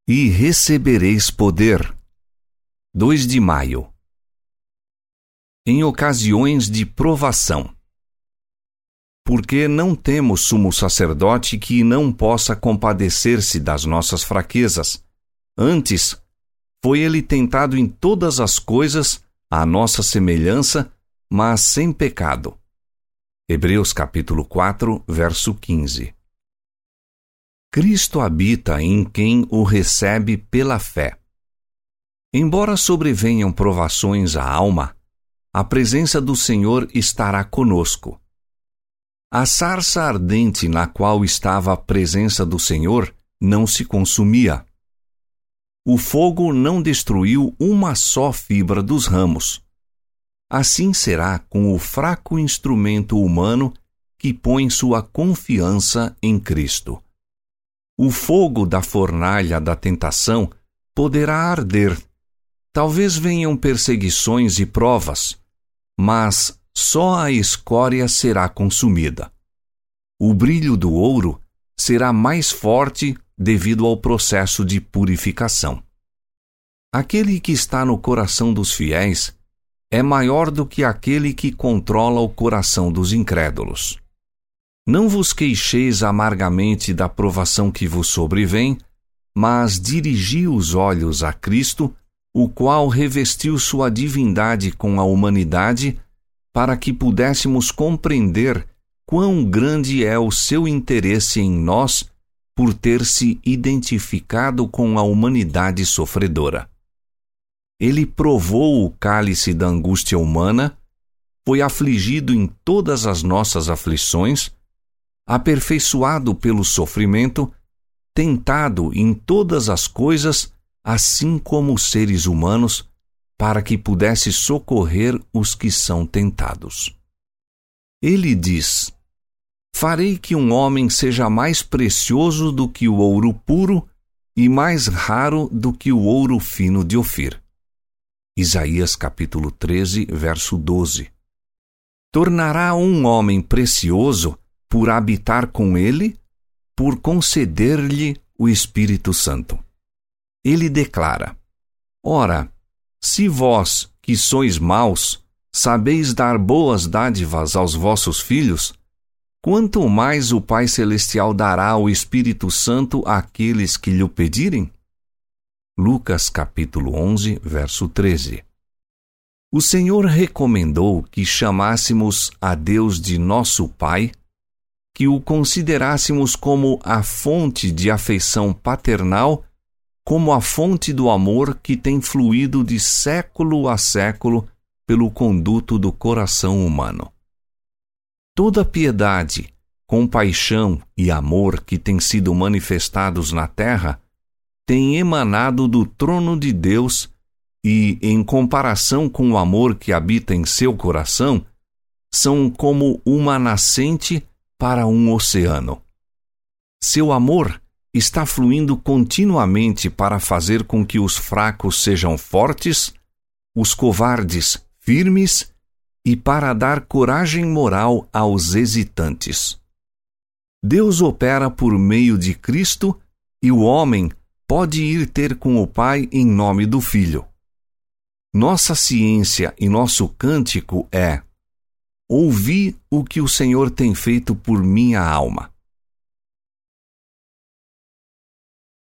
E recebereis poder. 2 de maio. Em ocasiões de provação. Porque não temos sumo sacerdote que não possa compadecer-se das nossas fraquezas. Antes, foi ele tentado em todas as coisas, à nossa semelhança, mas sem pecado. Hebreus capítulo 4, verso 15. Cristo habita em quem o recebe pela fé. Embora sobrevenham provações à alma, a presença do Senhor estará conosco. A sarça ardente na qual estava a presença do Senhor não se consumia. O fogo não destruiu uma só fibra dos ramos. Assim será com o fraco instrumento humano que põe sua confiança em Cristo. O fogo da fornalha da tentação poderá arder. Talvez venham perseguições e provas, mas só a escória será consumida. O brilho do ouro será mais forte devido ao processo de purificação. Aquele que está no coração dos fiéis é maior do que aquele que controla o coração dos incrédulos. Não vos queixeis amargamente da provação que vos sobrevém, mas dirigi os olhos a Cristo, o qual revestiu sua divindade com a humanidade, para que pudéssemos compreender quão grande é o seu interesse em nós por ter se identificado com a humanidade sofredora. Ele provou o cálice da angústia humana, foi afligido em todas as nossas aflições, aperfeiçoado pelo sofrimento, tentado em todas as coisas, assim como os seres humanos, para que pudesse socorrer os que são tentados. Ele diz: farei que um homem seja mais precioso do que o ouro puro e mais raro do que o ouro fino de Ofir. Isaías capítulo 13, verso 12. Tornará um homem precioso por habitar com ele, por conceder-lhe o Espírito Santo. Ele declara: ora, se vós, que sois maus, sabeis dar boas dádivas aos vossos filhos, quanto mais o Pai Celestial dará o Espírito Santo àqueles que lhe pedirem? Lucas capítulo 11, verso 13. O Senhor recomendou que chamássemos a Deus de nosso Pai, que o considerássemos como a fonte de afeição paternal, como a fonte do amor que tem fluído de século a século pelo conduto do coração humano. Toda piedade, compaixão e amor que têm sido manifestados na terra tem emanado do trono de Deus e, em comparação com o amor que habita em seu coração, são como uma nascente para um oceano. Seu amor está fluindo continuamente para fazer com que os fracos sejam fortes, os covardes firmes e para dar coragem moral aos hesitantes. Deus opera por meio de Cristo e o homem pode ir ter com o Pai em nome do Filho. Nossa ciência e nosso cântico é: ouvi o que o Senhor tem feito por minha alma.